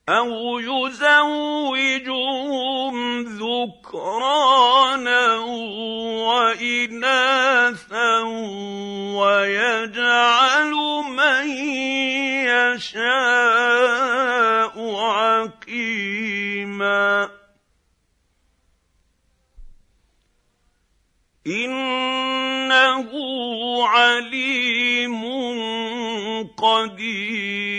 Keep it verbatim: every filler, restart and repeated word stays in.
أَوْ يُزَوِّجُهُمْ ذُكْرَانًا وَإِنَاثًا وَيَجْعَلُ مَن يَشَاءُ عَقِيمًا ۚ إِنَّهُ عَلِيمٌ قَدِيرٌ.